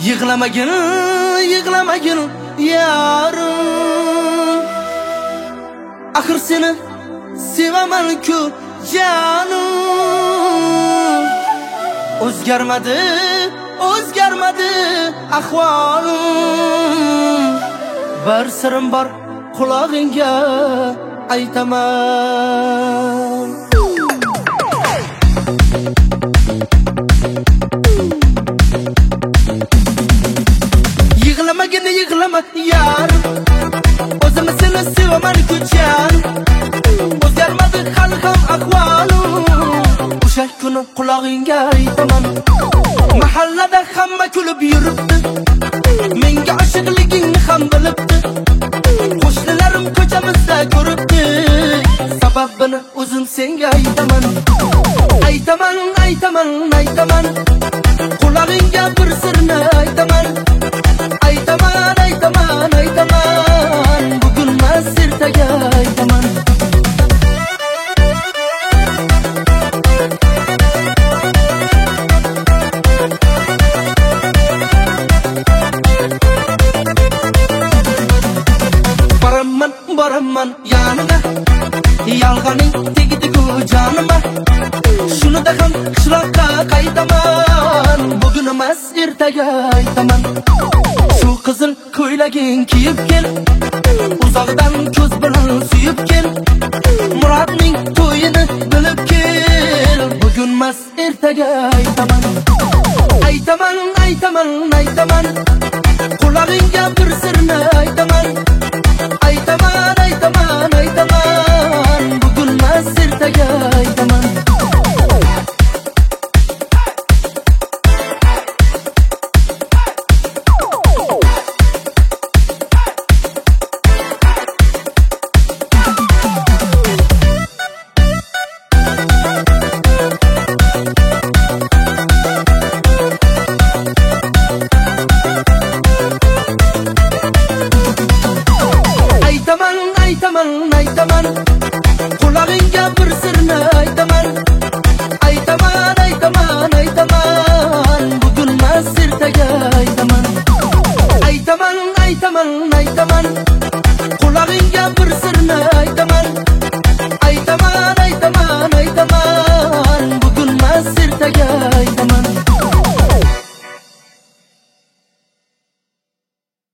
Yig'lamagin, yig'lamagin yarim. Axir seni sevaman-ku janim. O'zgarmadi, o'zgarmadi ahvolim. Bir sirim bor qulog'ingga aytaman. Yig'lamagin, yig'lama yarim. O'zimni seni sevaman-ku janim. O'zgarmadi hali ham ahvolim. O'sha kuni qulog'ingga aytaman. Mahallada hamma kulib yuribdi. Menga oshiqligingni ham bilibdi. Qo'shnilarim ko'chamizda ko'ribdi. Sababini o'zim senga aytaman. Aytaman, aytaman, aytaman. Qulog'ingga bir sirni aytaman. Aytaman, aytaman, aytaman. Bugun mas ertaga aytaman. Baraman yanına, yalg'oning tegdi-ku jonima. Shunida ham qishloqqa qaytaman. Bugun emas ertaga aytaman. Shu qizil ko'ylaging kiyib kel, uzoqdan ko'z bilan suyib kel. Murodning to'yini bilib kel. Bugun emas ertaga aytaman. Aytaman, aytaman, aytaman. Qulog'ingga bir sirni aytaman. Aytaman, aytaman, aytaman. Bugun mas ertaga aytaman. Aytaman, aytaman. Qulog'ingga bir sirni aytaman. Aytaman, aytaman, aytaman. Bugun mas ertaga aytaman. Aytaman, aytaman, aytaman. Qulog'ingga bir sirni aytaman.